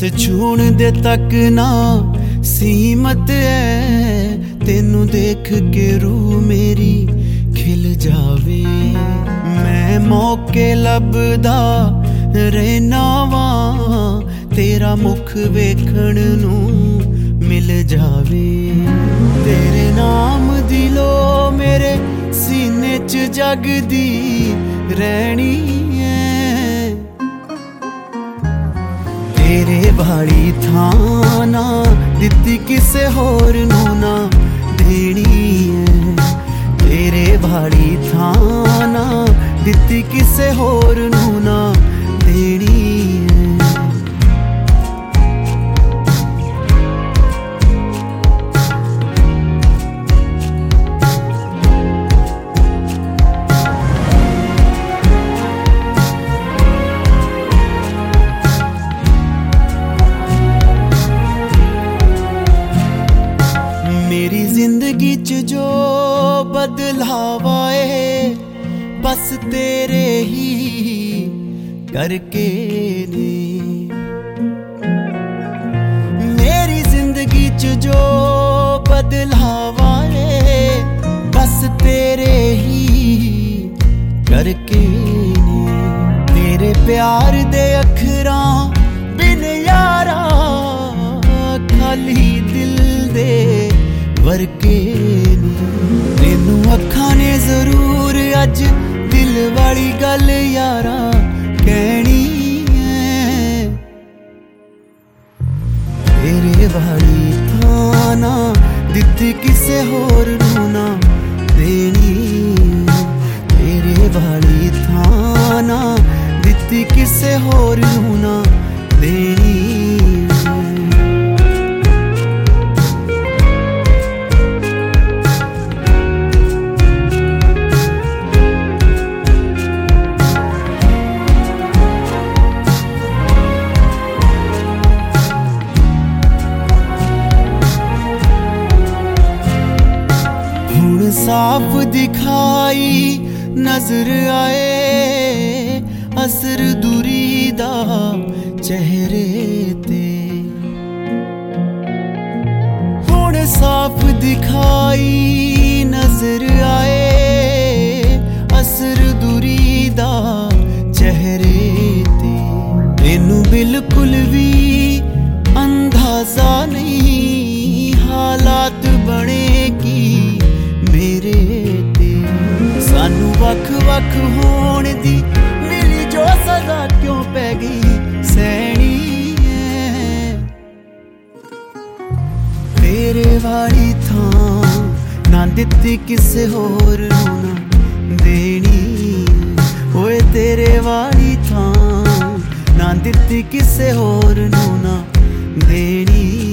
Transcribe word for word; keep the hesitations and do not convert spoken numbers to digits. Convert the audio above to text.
छूण दे तक ना सीमत है, तेनू देख के रूह मेरी खिल जावे। मैं मौके लभदा रहना वां, तेरा मुख वेखण नू मिल जावे। तेरे नाम दी लो मेरे सीने च जगदी रहनी है, तेरे वाली थां ना दित्ती किसे होर नू ना देनी है। तेरे वाली थां ना दित्ती किसे होर नू ना देनी है। मेरी जिंदगी च जो बदलाव आए बस तेरे ही करके ने। मेरी जिंदगी च जो बदलाव आए बस तेरे ही करके ने। तेरे प्यार दे अखरां बिन यारा खाली दिल दे वरके तेनू अखां ने जरूर अज दिल वाली गल यारा कहनी है। तेरे वाली थां ना दित्ती किसे होर नू ना देनी। तेरे वाली थां ना दित्ती किसे होर नू ना देनी। साफ दिखाई नजर आए असर दूरी दा चेहरे ते। हुण साफ दिखाई नजर आए असर दूरी दा चेहरे ते। तेनू बिल्कुल भी अंदाजा नहीं हालात बने की मेरे ते। सानू वख वख होण दी मिली जो सजा क्यों पै गई सैनी है। तेरे वाली थां ना दित्ती किसे होर नू ना देनी। ओए तेरे वाली थां ना दित्ती किसे होर नू ना देनी।